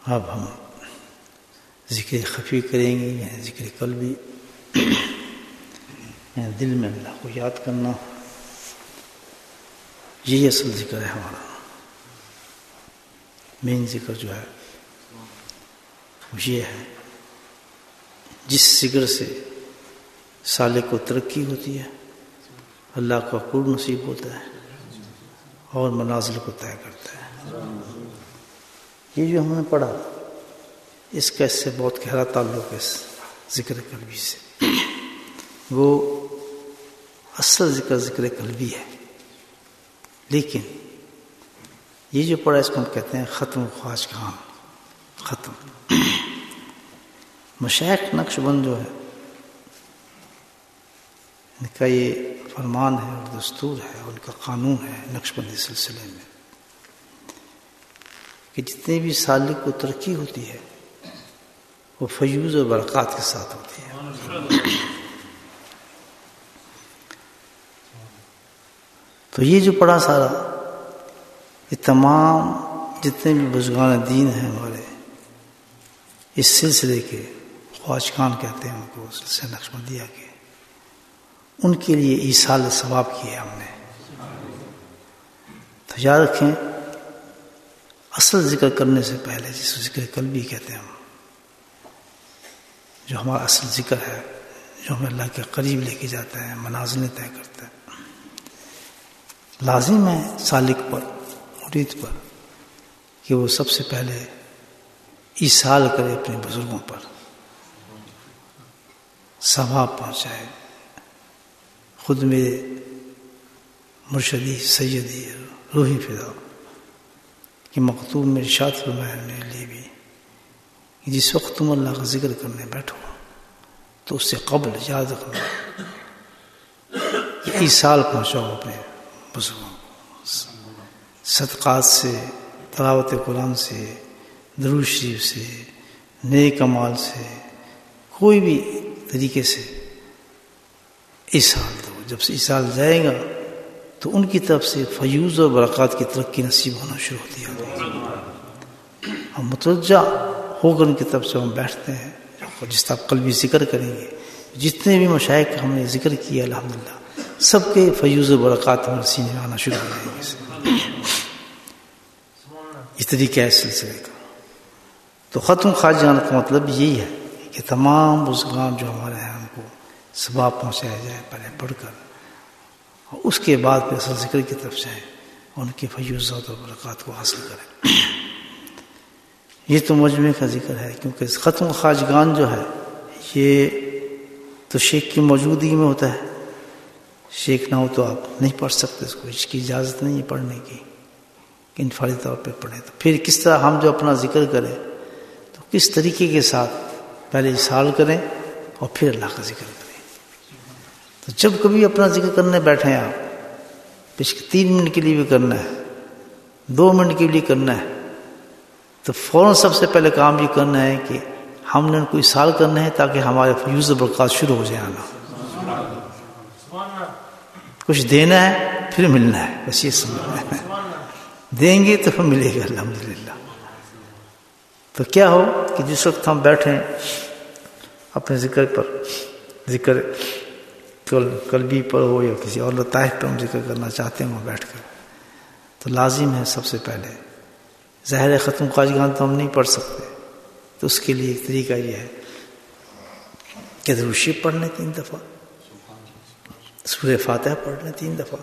اب ہم ذکر خفی کریں گے، یعنی ذکر قلبی، یعنی دل میں اللہ کو یاد کرنا، یہی اصل ذکر ہے ہمارا۔ مین ذکر جو ہے وہ یہ ہے جس ذکر سے سالک کو ترقی ہوتی ہے، اللہ کا قرب نصیب ہوتا ہے اور منازل کو طے کرتا ہے۔ یہ جو ہم نے پڑھا اس کا اس سے بہت گہرا تعلق ہے، اس ذکر قلبی سے۔ وہ اصل ذکر قلبی ہے، لیکن یہ جو پڑھا اس کو ہم کہتے ہیں ختم خواجگان، ختم۔ مشائخ نقش بند جو ہے ان کا یہ فرمان ہے اور دستور ہے، ان کا قانون ہے نقش بندی سلسلے میں کہ جتنے بھی سالک کو ترقی ہوتی ہے وہ فیوز و برکات کے ساتھ ہوتی ہے۔ تو یہ جو پڑھا سارا، یہ تمام جتنے بھی بزرگان دین ہیں ہمارے اس سلسلے کے، خواجگان کہتے ہیں ان کو، سلسلہ نقشبندیہ کے، ان کے لیے ایصال ثواب کیے ہم نے۔ تو یاد رکھیں اصل ذکر کرنے سے پہلے، جس کو ذکر قلبی کہتے ہیں ہم، جو ہمارا اصل ذکر ہے، جو ہمیں اللہ کے قریب لے کے جاتا ہے، منازلیں طے کرتا ہے، لازم ہے سالک پر، مرید پر، کہ وہ سب سے پہلے ایصال کرے اپنے بزرگوں پر، ثواب پہنچائے۔ خود میرے مرشدی سیدی روحی فدا کہ مکتوب میں ارشاد فرمایا میرے لیے بھی کہ جس وقت تم اللہ کا ذکر کرنے بیٹھو تو اس سے قبل یاد رکھنا کہ ایصال پہنچاؤ اپنے بزرگوں کو، صدقات سے، تلاوت قرآن سے، درود شریف سے، نیک اعمال سے، کوئی بھی طریقے سے ایصال دو۔ جب سے ایصال جائے گا تو ان کی طرف سے فیوز اور برکات کی ترقی نصیب ہونا شروع ہوتی ہے۔ ہم متوجہ ہو کر ان کی طرف سے ہم بیٹھتے ہیں، جس طرح قلبی ذکر کریں گے، جتنے بھی مشائخ ہم نے ذکر کیا الحمدللہ سب کے فیوز و برکات ہمارے سینے میں آنا شروع ہو جائیں گے۔ اس طریقہ ہے سلسلے کا۔ تو ختم خواجگان کا مطلب یہی ہے کہ تمام بزرگان جو ہمارے ہیں ان کو ثواب پہنچایا جائے پہلے پڑھ کر، اور اس کے بعد پھر اصل ذکر کی طرف جائیں اور ان کی فیوزات اور برکات کو حاصل کریں۔ یہ تو مجمع کا ذکر ہے، کیونکہ ختم خواجگان جو ہے یہ تو شیخ کی موجودگی میں ہوتا ہے، شیخ نہ ہو تو آپ نہیں پڑھ سکتے اس کو، اس کی اجازت نہیں ہے پڑھنے کی کہ انفرادی طور پہ پڑھیں۔ تو پھر کس طرح ہم جو اپنا ذکر کریں تو کس طریقے کے ساتھ پہلے ایصال کریں اور پھر اللہ کا ذکر کریں۔ تو جب کبھی اپنا ذکر کرنے بیٹھیں آپ، 3 منٹ کے لیے بھی کرنا ہے، 2 منٹ کے لیے کرنا ہے، تو فوراً سب سے پہلے کام یہ کرنا ہے کہ ہم نے ان کو ایصال کرنا ہے تاکہ ہمارے فیوز و برکات شروع ہو جائیں آنا۔ کچھ دینا ہے پھر ملنا ہے، بس یہ سمجھنا ہے، دیں گے تو پھر ملے گا الحمدللہ۔ تو کیا ہو کہ جس وقت ہم بیٹھیں اپنے ذکر پر، ذکر قلبی پر ہو یا کسی اور لطائف پر ہم ذکر کرنا چاہتے ہیں وہاں بیٹھ کر، تو لازم ہے سب سے پہلے، ظاہر ختم خواجگان تو ہم نہیں پڑھ سکتے، تو اس کے لیے ایک طریقہ یہ ہے کہ درود شریف پڑھ لیں 3 دفعہ، سورہ فاتحہ پڑھ لیں 3 دفعہ،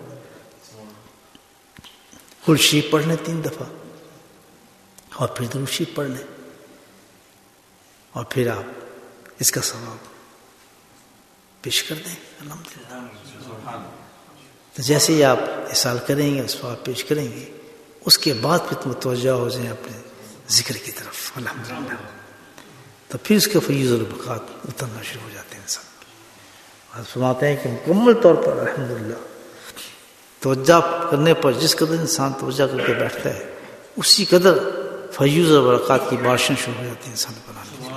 قل شریف پڑھ لیں 3 دفعہ، اور پھر درود شریف پڑھ لیں، اور پھر آپ اس کا ثواب پیش کر دیں الحمدللہ۔ تو جیسے ہی آپ ایصال کریں گے، ثواب پیش کریں گے، اس کے بعد پھر متوجہ ہو جائیں اپنے ذکر کی طرف الحمدللہ، تو پھر اس کے فیوز و برکات اترنا شروع ہو جاتے ہیں انسان۔ اور فرماتے ہیں کہ مکمل طور پر الحمدللہ توجہ کرنے پر جس قدر انسان توجہ کر کے بیٹھتا ہے اسی قدر فیوز و برکات کی بارشیں شروع ہو جاتی ہیں انسان پر۔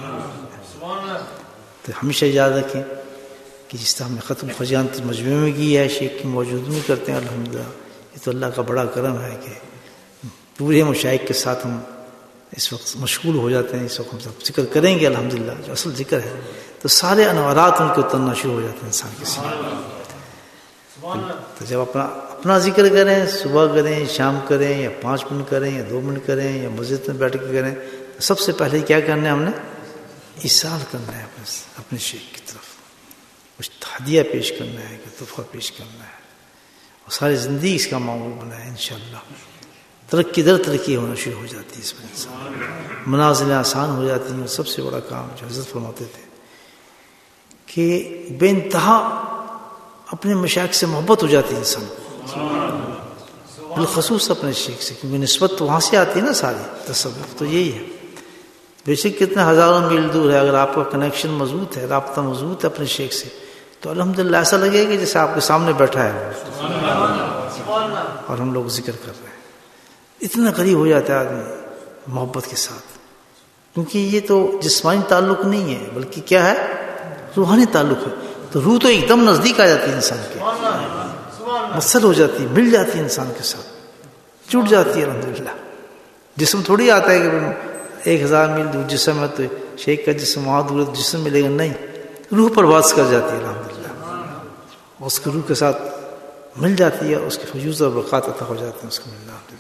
تو ہمیشہ یاد رکھیں کہ جس طرح ہم نے ختم خواجگان مجموعے میں کی ہے، شیخ کی موجودگی میں کرتے ہیں الحمدللہ، یہ تو اللہ کا بڑا کرم ہے کہ پورے مشائخ کے ساتھ ہم اس وقت مشغول ہو جاتے ہیں. اس وقت ہم سب ذکر کریں گے الحمدللہ جو اصل ذکر ہے, تو سارے انوارات ان کے اترنا شروع ہو جاتے ہیں انسان کے سامنے. تو جب اپنا ذکر کریں, صبح کریں, شام کریں, یا 5 منٹ کریں, یا 2 منٹ کریں, یا مسجد میں بیٹھ کے کریں, تو سب سے پہلے کیا کرنا ہے ہم نے؟ ایصال کرنا ہے اپنے شیخ کی طرف, کچھ ہدیہ پیش کرنا ہے, کہ تحفہ پیش کرنا ہے, اور ساری زندگی اس کا معمول بنا ہے. انشاءاللہ ترقی در ترقی ہونا شروع ہو جاتی ہے اس میں, انسان منازلیں آسان ہو جاتی ہیں. اور سب سے بڑا کام جو حضرت فرماتے تھے کہ بے انتہا اپنے مشائخ سے محبت ہو جاتی ہے انسان کو, بالخصوص اپنے شیخ سے, کیونکہ نسبت تو وہاں سے آتی ہے نا ساری. تصوف تو یہی ہے, بے شک کتنے ہزاروں میل دور ہے, اگر آپ کا کنیکشن مضبوط ہے, رابطہ مضبوط ہے اپنے شیخ سے, تو الحمدللہ ایسا لگے گا کہ جیسے آپ کے سامنے بیٹھا ہے اور ہم لوگ ذکر کر رہے ہیں. اتنا قریب ہو جاتا ہے آدمی محبت کے ساتھ, کیونکہ یہ تو جسمانی تعلق نہیں ہے بلکہ کیا ہے؟ روحانی تعلق ہے. تو روح تو ایک دم نزدیک آ جاتی ہے انسان کے, مصل ہو جاتی ہے, مل جاتی ہے انسان کے ساتھ, جڑ جاتی ہے الحمدللہ. جسم تھوڑی آتا ہے کہ 1000 میل دور جسم ہے تو شیخ کا جسم وہاں دور جسم ملے گا, نہیں, روح پر واس کر جاتی ہے الحمدللہ, اور اس کی روح کے ساتھ مل جاتی ہے, اس کے فیوز اور برکات عطا ہو جاتے ہیں اس کو ملنا الحمدللہ.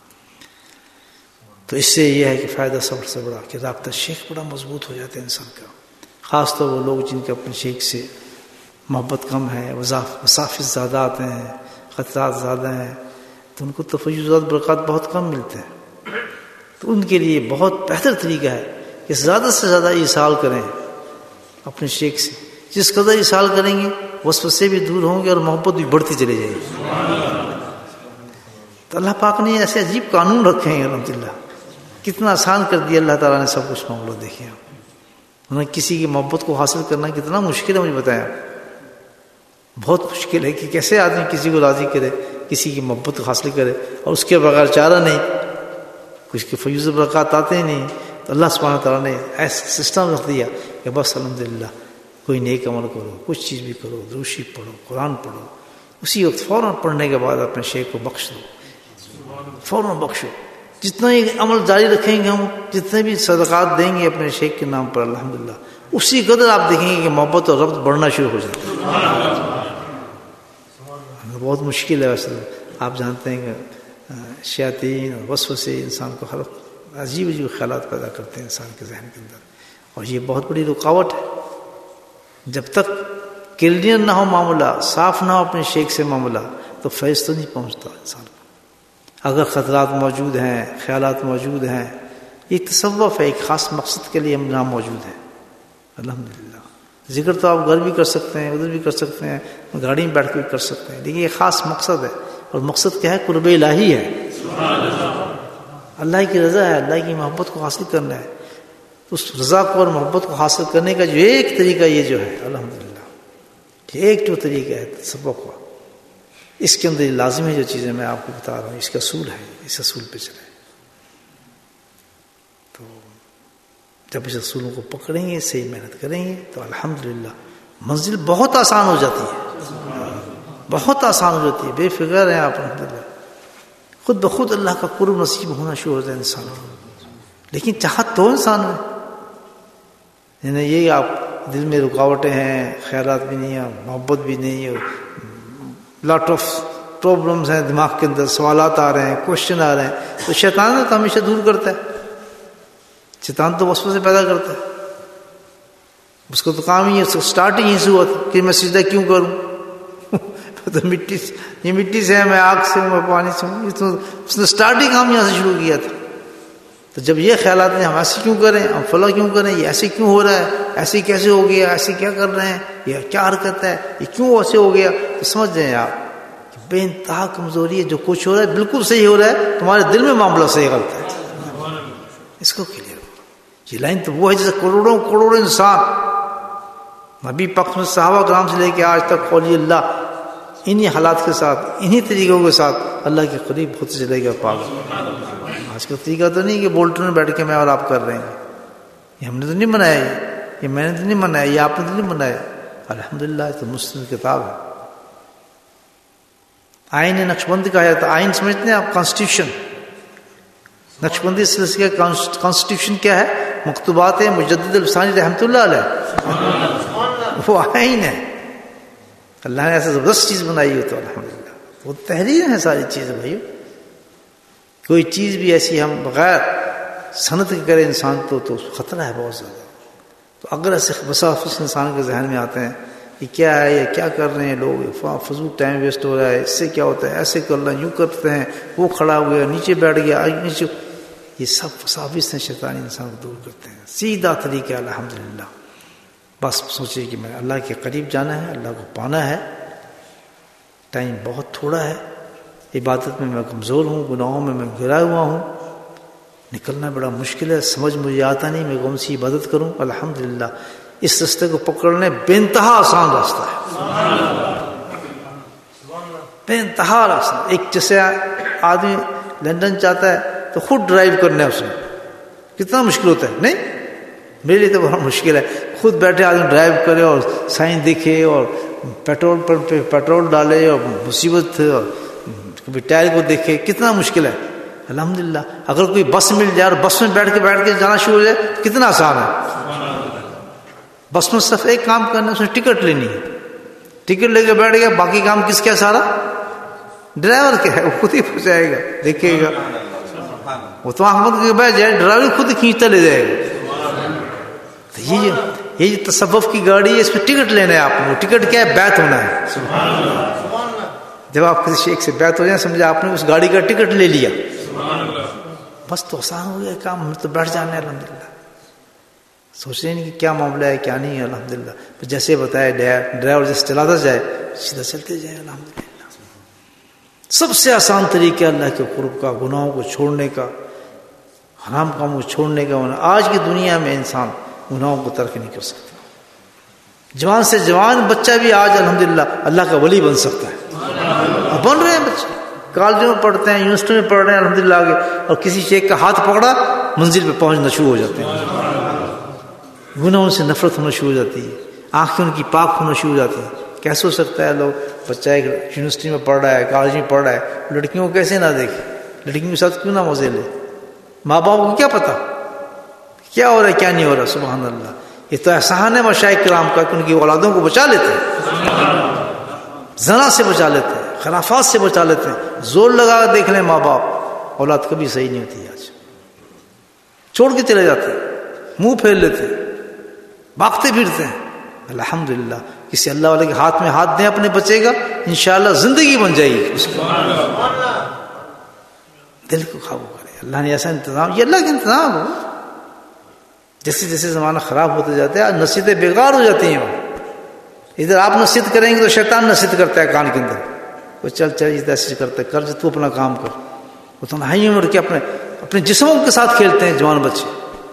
تو اس سے یہ ہے کہ فائدہ صبر سے بڑا کہ رابطہ شیخ بڑا مضبوط ہو جاتا ہے انسان کا. خاص طور وہ لوگ جن کے اپنے شیخ سے محبت کم ہے, مسافت زیادہ آتے ہیں, خطرات زیادہ ہیں, تو ان کو تو فیوزات برکات بہت کم ملتے ہیں. تو ان کے لیے بہت بہتر طریقہ ہے کہ زیادہ سے زیادہ ایصال کریں اپنے شیخ سے. جس قدر ایصال کریں گے وسوسے بھی دور ہوں گے اور محبت بھی بڑھتی چلی جائے گی. تو اللہ پاک نے ایسے عجیب قانون رکھے ہیں الحمدللہ, کتنا آسان کر دیا اللہ تعالیٰ نے سب کچھ معاملہ. دیکھیں انہوں نے کسی کی محبت کو حاصل کرنا کتنا مشکل ہے, مجھے بتایا بہت مشکل ہے کہ کیسے آدمی کسی کو راضی کرے, کسی کی محبت کو حاصل کرے, اور اس کے بغیر چارہ نہیں, کچھ کے فیوز برکات آتے ہی نہیں. تو اللہ سبحانہ تعالیٰ نے ایسا سسٹم رکھ دیا کہ بس الحمدللہ کوئی نیک عمل کرو, کچھ چیز بھی کرو, درود پڑھو, قرآن پڑھو, اسی وقت فوراً پڑھنے کے بعد اپنے شیخ کو بخش دو, فوراً بخشو. جتنا ہی عمل جاری رکھیں گے ہم, جتنے بھی صدقات دیں گے اپنے شیخ کے نام پر الحمدللہ, اسی قدر آپ دیکھیں گے کہ محبت اور ربط بڑھنا شروع ہو جاتا ہے. بہت مشکل ہے ویسے, آپ جانتے ہیں کہ شیاطین اور وسوسے انسان کو ہر عجیب عجیب خیالات پیدا کرتے ہیں انسان کے ذہن کے اندر, اور یہ بہت بڑی رکاوٹ ہے. جب تک کلیئر نہ ہو معاملہ, صاف نہ ہو اپنے شیخ سے معاملہ, تو فیض تو نہیں پہنچتا انسان کو. اگر خطرات موجود ہیں, خیالات موجود ہیں, یہ تصوف ہے, ایک خاص مقصد کے لیے ہم یہاں موجود ہیں الحمدللہ. ذکر تو آپ گھر بھی کر سکتے ہیں, ادھر بھی کر سکتے ہیں, گاڑی میں بیٹھ کے بھی کر سکتے ہیں, لیکن یہ خاص مقصد ہے, اور مقصد کیا ہے؟ قرب الہی ہے, اللہ کی رضا ہے, اللہ کی محبت کو حاصل کرنا ہے. اس رضا کو اور محبت کو حاصل کرنے کا جو ایک طریقہ یہ جو ہے الحمدللہ, ایک جو طریقہ ہے تصوف کا, اس کے اندر یہ لازم ہے جو چیزیں میں آپ کو بتا رہا ہوں, اس کا اصول ہے, اس اصول پہ چلیں. تو جب اس اصولوں کو پکڑیں گے, صحیح محنت کریں گے, تو الحمدللہ منزل بہت آسان ہو جاتی ہے, بہت آسان ہو جاتی ہے. بے فکر ہیں آپ الحمدللہ, خود بخود اللہ کا قرب نصیب ہونا شروع ہو جائے انسان کو. لیکن چاہت تو انسان میں, یعنی یہ آپ دل میں رکاوٹیں ہیں, خیالات بھی نہیں ہیں, محبت بھی نہیں ہے, لاٹ آف پرابلمس ہیں دماغ کے اندر, سوالات آ رہے ہیں, کوشچن آ رہے ہیں, تو شیطان تو ہمیشہ دور کرتا ہے. شیطان تو وسوسے پیدا کرتا ہے, اس کو تو کام ہی ہے, اسٹارٹنگ ہی سے ہوا تھا کہ میں سجدہ کیوں کروں, تو مٹی سے, یہ مٹی سے ہے, میں آگ سے ہوں, میں پانی سے ہوں, یہ تو اس نے اسٹارٹنگ کام یہاں سے شروع کیا تھا. تو جب یہ خیالات ہیں ہم ایسے کیوں کریں, ہم فلاں کیوں کریں, یہ ایسے کیوں ہو رہا ہے, ایسے کیسے ہو گیا, ایسے کیا کر رہے ہیں, یہ کیا حرکت ہے, یہ کیوں ایسے ہو گیا, تو سمجھ جائیں آپ کہ بے انتہا کمزوری ہے. جو کچھ ہو رہا ہے بالکل صحیح ہو رہا ہے, تمہارے دل میں معاملہ صحیح غلط ہے. اس کو کلیئر کرو. یہ لائن تو وہ ہے جیسے کروڑوں کروڑوں انسان نبی پاک میں صحابہ کرام سے لے کے آج تک اولیاء اللہ انہی حالات کے ساتھ, انہی طریقوں کے ساتھ اللہ کے قریب ہوتے چلے گا. پاک آج کا طریقہ تو نہیں کہ بولٹر میں بیٹھ کے میں اور آپ کر رہے ہیں, یہ ہم نے تو نہیں بنایا, یہ میں نے تو نہیں بنایا, یہ آپ نے تو نہیں بنایا. الحمدللہ یہ تو مسلم کتاب ہے. آئین نقشبند کا ہے, تو آئین سمجھتے ہیں آپ, کانسٹیٹیوشن. نقشبندی سلسلے کا کانسٹیٹیوشن کیا ہے؟ مکتوبات مجدد الفسانی رحمۃ اللہ علیہ، وہ آئین ہے. اللہ نے ایسا زبردست چیز بنائی ہو تو الحمدللہ وہ تحریر ہے ساری چیزیں بھائیو. کوئی چیز بھی ایسی ہم بغیر صنعت کے کرے انسان تو خطرہ ہے بہت زیادہ. تو اگر ایسے بسافس انسان کے ذہن میں آتے ہیں یہ کیا ہے، یہ کیا کر رہے ہیں لوگ، فضول ٹائم ویسٹ ہو رہا ہے، اس سے کیا ہوتا ہے، ایسے کر رہا یوں کرتے ہیں، وہ کھڑا ہو گیا نیچے بیٹھ گیا نیچے، یہ سب وساوس ہیں شیطانی انسان کو دور کرتے ہیں. سیدھا طریقہ الحمدللہ. بس سوچے کہ میں اللہ کے قریب جانا ہے، اللہ کو پانا ہے. ٹائم بہت تھوڑا ہے، عبادت میں کمزور ہوں، گناہوں میں گرا ہوا ہوں، نکلنا بڑا مشکل ہے، سمجھ مجھے آتا نہیں میں کون سی عبادت کروں. الحمدللہ اس راستے کو پکڑنے بے انتہا آسان راستہ ہے، بے انتہا راستہ. ایک جیسے آدمی لندن چاہتا ہے تو خود ڈرائیو کرنا ہے، اس میں کتنا مشکل ہوتا ہے. نہیں میرے لیے تو بہت مشکل ہے، خود بیٹھے آدمی ڈرائیو کرے اور سائن دیکھے اور پیٹرول پر پیٹرول ڈالے اور مصیبت اور کبھی ٹائر کو دیکھے، کتنا مشکل ہے. الحمدللہ اگر کوئی بس مل جائے اور بس میں بیٹھ کے جانا شروع ہو جائے کتنا آسان ہے. بس میں صرف ایک کام کرنا ہے، اس میں ٹکٹ لینی ہے، ٹکٹ لے کے بیٹھ گیا، باقی کام کس کا سارا ڈرائیور کیا ہے، وہ خود ہی پہنچائے گا، دیکھے گا وہ تو احمد کے بیٹھ جائے ڈرائیور خود کھینچتا لے جائے گا. تو یہ جو تصوف کی گاڑی ہے اس میں ٹکٹ لینا ہے آپ کو. ٹکٹ کیا ہے؟ بیعت ہونا ہے. جب آپ کسی شیخ سے بیعت ہو جائیں سمجھا آپ نے اس گاڑی کا ٹکٹ لے لیا، بس تو آسان ہو گیا کام. ہم تو بیٹھ جانا ہے الحمدللہ، سوچ رہے نہیں کہ کیا معاملہ ہے کیا نہیں ہے. الحمدللہ جیسے بتایا ڈرائیور جیسے چلاتا جائے سیدھا چلتے جائے. الحمدللہ سب سے آسان طریقہ اللہ کے قرب کا، گناہوں کو چھوڑنے کا، حرام کاموں کو چھوڑنے کا. آج کی دنیا میں انسان گناہوں کو ترک نہیں کر سکتا. جوان سے جوان بچہ بھی آج الحمدللہ اللہ کا ولی بن سکتا ہے، اور بن رہے ہیں بچے، کالجوں میں پڑھتے ہیں، یونیورسٹی میں پڑھ رہے ہیں الحمدللہ آگے، اور کسی شیخ کا ہاتھ پکڑا منزل پہ پہنچنا شروع ہو جاتے ہیں. گناہوں سے نفرت ہونا شروع ہو جاتی ہے، آنکھیں ان کی پاک ہونا شروع ہو جاتی ہیں. کیسے ہو سکتا ہے لوگ بچہ ایک یونیورسٹی میں پڑھ رہا ہے، کالج میں پڑھ رہا ہے، لڑکیوں کو کیسے نہ دیکھے، لڑکیوں کے ساتھ کیوں نہ مزے لے؟ ماں باپ کو کیا پتا کیا ہو رہا ہے کیا نہیں ہو رہا. سبحان اللہ. یہ تو احسان ہے مشائخ کرام کا کہ ان کی اولادوں کو بچا لیتے ہیں، زنا سے بچا لیتے ہیں، خرافات سے بچا لیتے ہیں. زور لگا کر دیکھ لیں ماں باپ، اولاد کبھی صحیح نہیں ہوتی. آج چھوڑ کے چلے جاتے ہیں، منہ پھیر لیتے ہیں، بھاگتے پھرتے ہیں. الحمدللہ کسی اللہ والے کے ہاتھ میں ہاتھ دیں اپنے بچے کا، انشاءاللہ زندگی بن جائے گی اس کی. دل کو قابو کرے. اللہ نے ایسا انتظام، یہ اللہ کا انتظام ہو. جیسے جیسے زمانہ خراب ہوتے جاتا ہے نصیحتیں بیکار ہو جاتی ہیں. ادھر آپ نصیحت کریں گے تو شیطان نصیحت کرتا ہے کان کے اندر، وہ چل ایسے کرتا ہے، کر تو اپنا کام کر. وہ تنہائی میں اٹھ کے اپنے جسموں کے ساتھ کھیلتے ہیں جوان بچے،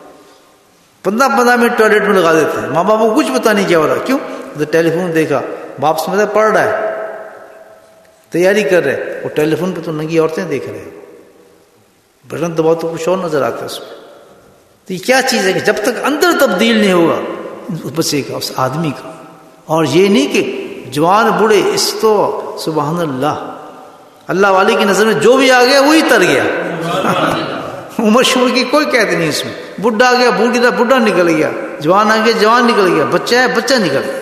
15 منٹ ٹوائلٹ میں لگا دیتے ہیں. ماں باپ کو کچھ پتا نہیں کیا ہو رہا. کیوں؟ تو ٹیلی فون دیکھا، باپ سمجھا پڑھ رہا ہے، تیاری کر رہے، وہ ٹیلی فون پہ تو ننگی عورتیں دیکھ رہے ہیں، بٹن دباؤ تو کچھ اور نظر آتا ہے اس میں. تو یہ کیا چیز ہے کہ جب تک اندر تبدیل نہیں ہوگا اس بچے کا، اس آدمی کا. اور یہ نہیں کہ جوان بوڑھے، اس تو سبحان اللہ اللہ والی کی نظر میں جو بھی آ گیا وہی تر گیا. عمر شمر کی کوئی قید نہیں اس میں. بڈھا آ گیا بڈھا نکل گیا، جوان آ گیا جوان نکل گیا، بچہ ہے بچہ نکل گیا.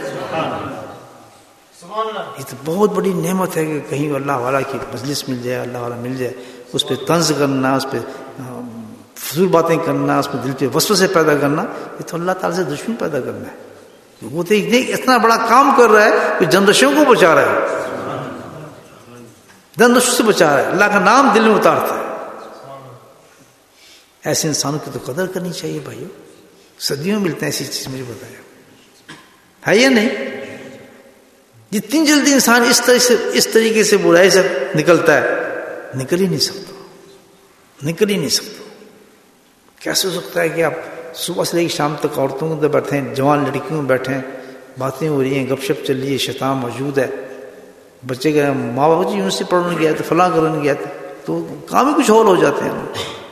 یہ تو بہت بڑی نعمت ہے کہ کہیں اللہ والا کی مجلس مل جائے، اللہ والا مل جائے، اس پہ طنز کرنا، اس پہ فضول باتیں کرنا، اس میں دل پہ وسوسے پیدا کرنا، یہ تو اللہ تعالیٰ سے دشمن پیدا کرنا ہے. وہ تو اتنا بڑا کام کر رہا ہے کہ جنریشنوں کو بچا رہا ہے، جنریشن سے بچا رہا ہے، اللہ کا نام دل میں اتارتا ہے. ایسے انسانوں کی تو قدر کرنی چاہیے بھائیو. صدیوں ملتے ہیں ایسی چیز، مجھے بتایا ہے یا نہیں؟ جتنی جلدی انسان اس طریقے سے برائی سے نکلتا ہے، نکل ہی نہیں سکتا. کیسے ہو سکتا ہے کہ آپ صبح سے لے کے شام تک عورتوں کے اندر بیٹھے ہیں، جوان لڑکیوں میں بیٹھے ہیں، باتیں ہو رہی ہیں، گپ شپ چل رہی ہے، شیطان موجود ہے. بچے کے ماں باپ جی یونیورسٹی پڑھنے گیا تھا، فلاں کرنے گیا تھا، تو کام ہی کچھ اور ہو جاتے ہیں،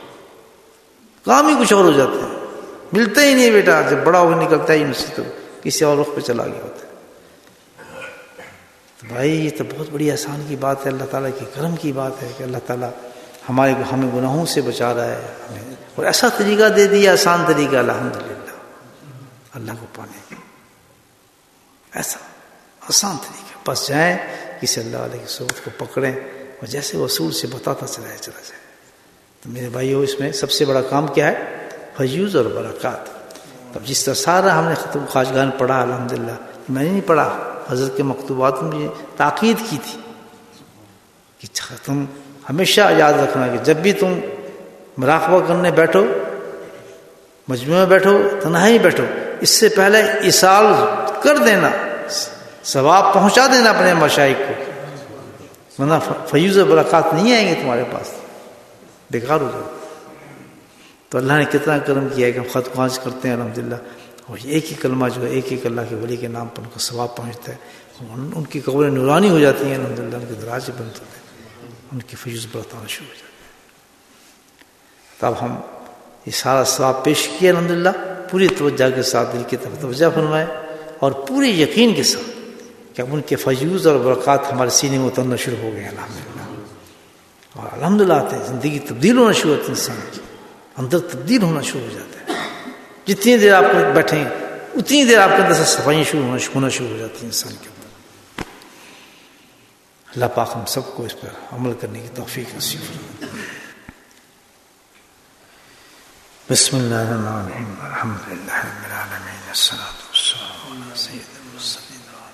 ملتا ہی نہیں بیٹا. جب بڑا ہو کے نکلتا ہے یونیورسٹی تو کسی اور وقت پہ چلا گیا ہوتا ہے. تو بھائی یہ تو بہت بڑی آسان کی بات ہے، اللہ تعالیٰ کے کرم کی بات ہے کہ اللہ تعالیٰ ہمیں گناہوں سے بچا رہا ہے ہمیں، اور ایسا طریقہ دے دیا، آسان طریقہ الحمدللہ اللہ کو پانے کا، ایسا آسان طریقہ، بس جائیں کسی اللہ علیہ کی صحبت کو پکڑیں اور جیسے رسول سے بتاتا چلا جائے۔ تو میرے بھائیو، اس میں سب سے بڑا کام کیا ہے؟ فیوز اور برکات۔ اب جس طرح سارا ہم نے ختم خواجگان پڑھا الحمدللہ، میں نے نہیں پڑھا، حضرت کے مکتوبات میں تاکید کی تھی کہ تم ہمیشہ یاد رکھنا کہ جب بھی تم مراقبہ کرنے بیٹھو، مجموعے میں بیٹھو، تنہائی بیٹھو، اس سے پہلے ایصال کر دینا، ثواب پہنچا دینا اپنے مشائخ کو، ورنہ فیوز و برکات نہیں آئیں گے تمہارے پاس، بیکار ہو جاؤ۔ تو اللہ نے کتنا کرم کیا ہے کہ ہم خط خواج کرتے ہیں الحمدللہ، اور ایک ہی کلمہ جو ہے ایک ایک اللہ کے ولی کے نام پر ان کو ثواب پہنچتا ہے، ان کی قبریں نورانی ہو جاتی ہیں الحمدللہ، ان کے دراز بند ہوتے ہیں، ان کی فیوز برکت آنا شروع ہو جاتی ہے۔ تب ہم یہ سارا ثواب پیش کیا الحمدللہ، پوری توجہ کے ساتھ دل کی طرف توجہ فرمائے اور پورے یقین کے ساتھ کہ اب ان کے فیوز اور برکات ہمارے سینے میں اترنا شروع ہو گئے الحمدللہ، اور الحمدللہ آتے ہیں، زندگی تبدیل ہونا شروع ہوتی ہے، انسان کی اندر تبدیل ہونا شروع ہو جاتا ہے، جتنی دیر آپ بیٹھیں اتنی دیر آپ کے اندر سے صفائیاں ہونا شروع ہو جاتی ہیں انسان کے اندر۔ اللہ پاک ہم سب کو اس پر عمل کرنے کی توفیق نصیب فرمائے۔ بسم اللہ الرحمن الرحیم، الحمدللہ رب العالمین، الصلاۃ والسلام علی سید المرسلین۔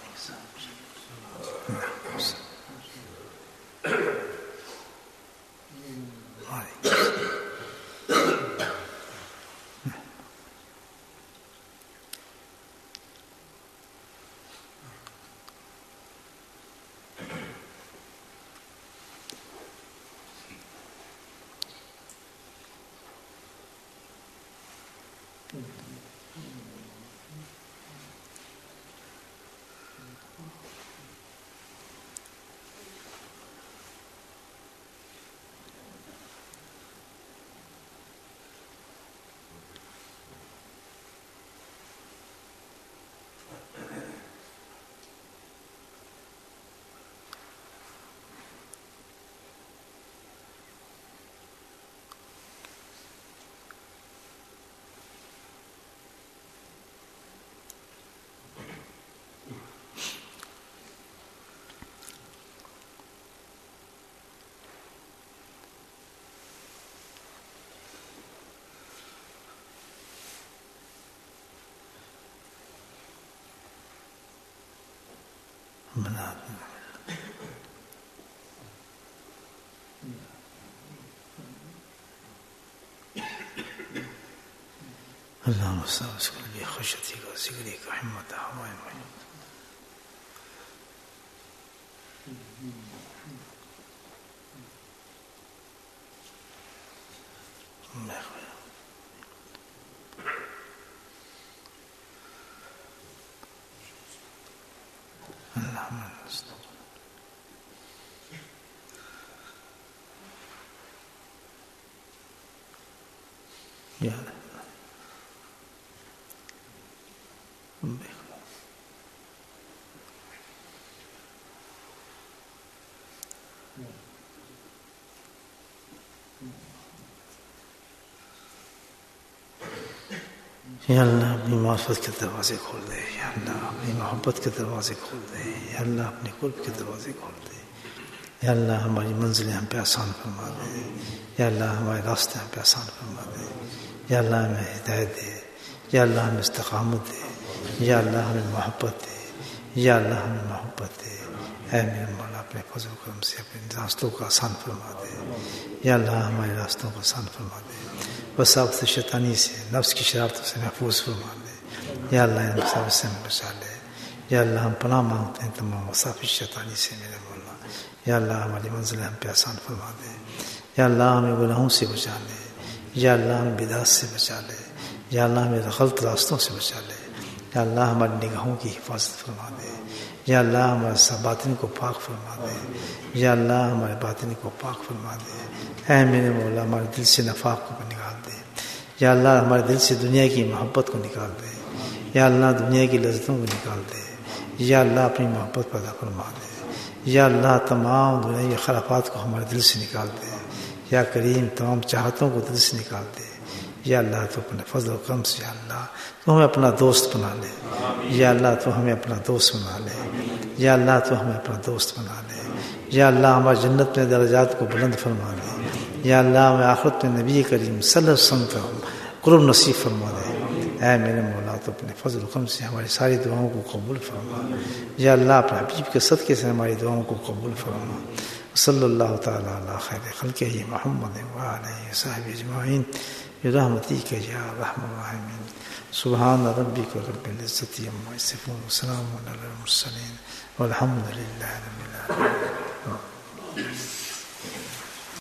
اللهم صل وسلم بخشيتك وذكرك وحمد هواك اللهم يا یا اللہ اپنی معرفت کے دروازے کھول دے، یا اللہ اپنی محبت کے دروازے کھول دے، یا اللہ اپنے قرب کے دروازے کھول دے، یا اللہ ہماری منزلیں ہم پہ آسان فرما دے، یا اللہ ہمارے راستے ہم پہ آسان فرما دے، یا اللہ ہمیں ہدایت دے، یا اللہ ہمیں استقامت دے، یا اللہ ہمیں محبت دے، یا اللہ ہمیں محبت دے۔ اے میرے مولا اپنے فضل و کرم سے اپنے راستوں کو آسان فرما دے، یا اللہ ہمارے راستوں کو آسان فرما دے، وساوس شیطانی سے، نفس کی شرارتوں سے محفوظ فرما دے، یا اللہ ان وساوس سے بچا لے، یا اللہ ہم پناہ مانگتے ہیں تمام وساوس شیطانی سے میرے مولا، یا اللہ ہماری منزلیں ہم پہ آسان فرما دے، یا اللہ ہمیں گناہوں سے بچا لے، یا اللہ ہمیں بدعت سے بچا لے، یا اللہ ہمیں غلط راستوں سے بچا لے، یا اللہ ہماری نگاہوں کی حفاظت فرما دے، یا اللہ ہمارے باطن کو پاک فرما دے، یا اللہ ہمارے باطن کو پاک فرما دے۔ اے میرے مولا ہمارے دل سے نفاق کو نکال دے، یا اللہ ہمارے دل سے دنیا کی محبت کو نکال دے، یا اللہ دنیا کی لذتوں کو نکال دے، یا اللہ اپنی محبت پیدا فرما دے، یا اللہ تمام دنیا کے خرافات کو ہمارے دل سے نکال دے، یا کریم تمام چاہتوں کو دل سے نکال دے. یا اللہ تو اپنے فضل و کرم سے یا اللہ تو ہمیں اپنا دوست بنا لے. یا اللہ تو ہمیں اپنا دوست بنا لے. یا اللہ تو ہمیں اپنا دوست بنا لے. یا اللہ ہمارے جنت میں درجات کو بلند فرما دے. یا اللہ ہمیں آخرت میں نبی کریم صلی اللہ علیہ وسلم کا قرب نصیب فرما دے. اے میرے مولا تو اپنے فضل و کرم سے ہماری ساری دعاؤں کو قبول فرما. یا اللہ اپنے حبیب کے صدقے سے ہماری دعاؤں کو قبول فرما. صلی اللہ تعالیٰ علی خیر خلقہ محمد وعلیہ وصحبہ اجمعین برحمتک یا ارحم الراحمین. سبحان ربک رب العزت عما یصفون وسلام علی المرسلین والحمد للہ رب العالمین.